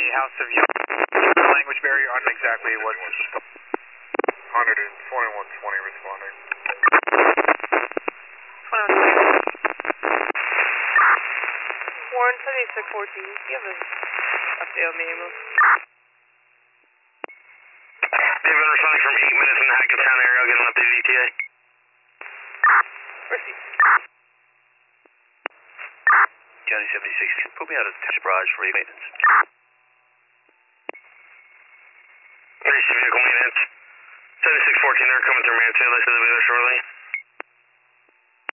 House of you. Language barrier on exactly what. 12120 responding. 7614, do you have a failed minimum? They've been responding from 8 minutes in the Hackettstown area. I'll get an updated ETA. Proceed. County 76, put me out of the barrage for maintenance. Emergency vehicle maintenance. 7614, they're coming through Mansfield. They said they'll be there shortly.